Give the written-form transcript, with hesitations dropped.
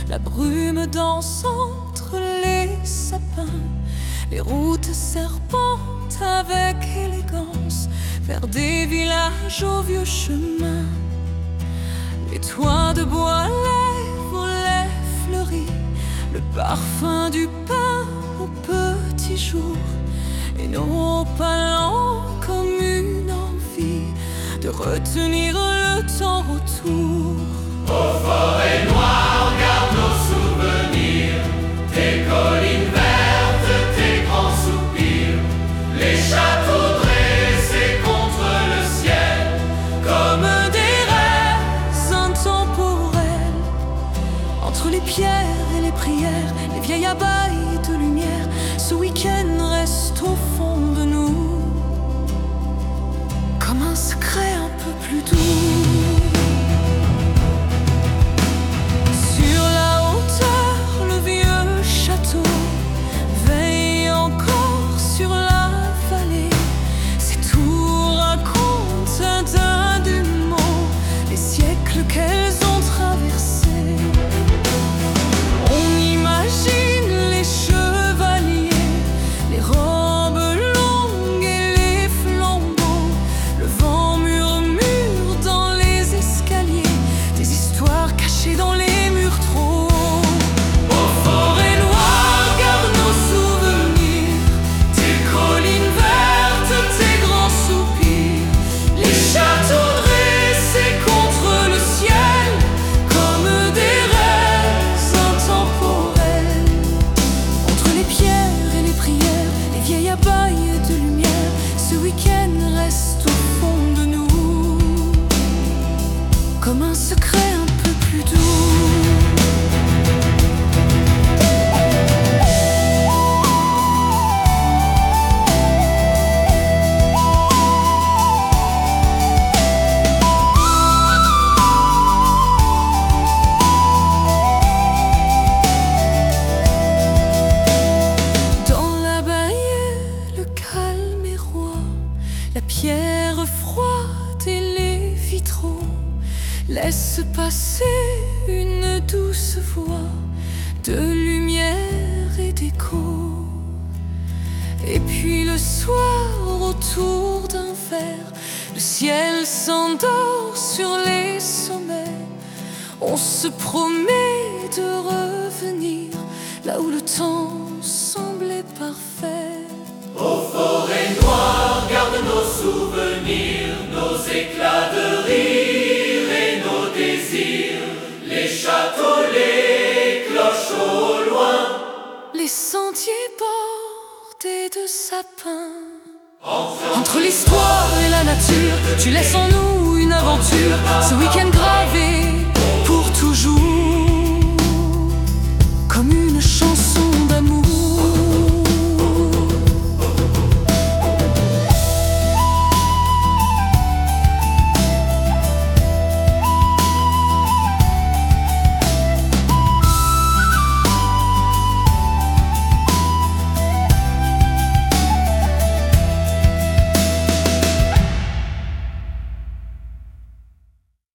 La brume danse entre les sapins, les routes serpentent avec élégance vers des villages aux vieux chemins. Les toits de bois, les volets fleuris, le parfum du pain au petit jour, et nos palans comme une envie de retenir le temps autour. Aux forêts noires, garde nos souvenirs, tes collines vertes, tes grands soupirs, les châteaux dressés contre le ciel, comme des rêves intemporels. Entre les pierres et les prières, les vieilles abbayes de lumière, ce week-end reste au fond de nous comme un secret un peu plus doux. Sur la hauteur, le vieux château veille encore sur la vallée. Ses tours racontent d'un mot les siècles qu'elles ont traversés. On imagine les chevaliers, les robes longues et les flambeaux. Le vent murmure dans les escaliers, des histoires cachées dans les murs trop hauts. Aux forêts noires, garde nos souvenirs, tes collines vertes, tes grands soupirs, les châteaux dressés contre le ciel, comme des rêves intemporels. Entre les pierres et les prières, les vieilles abbayes de lumière, ce week-end reste au fond de nous comme un secret un peu plus doux. Dans l'abbaye, le calme est roi, la pierre froide et les vitraux laissent passer une douce voix de lumière et d'écho. Et puis le soir, autour d'un verre, le ciel s'endort sur les sommets. On se promet de revenir là où le temps semblait parfait. aux forêts noires, garde nos souvenirs, nos éclats de rire et nos désirs, les châteaux, les cloches au loin, Les sentiers bordés de sapins. Entre l'histoire et la nature, tu laisses en nous une aventure. Ce week-end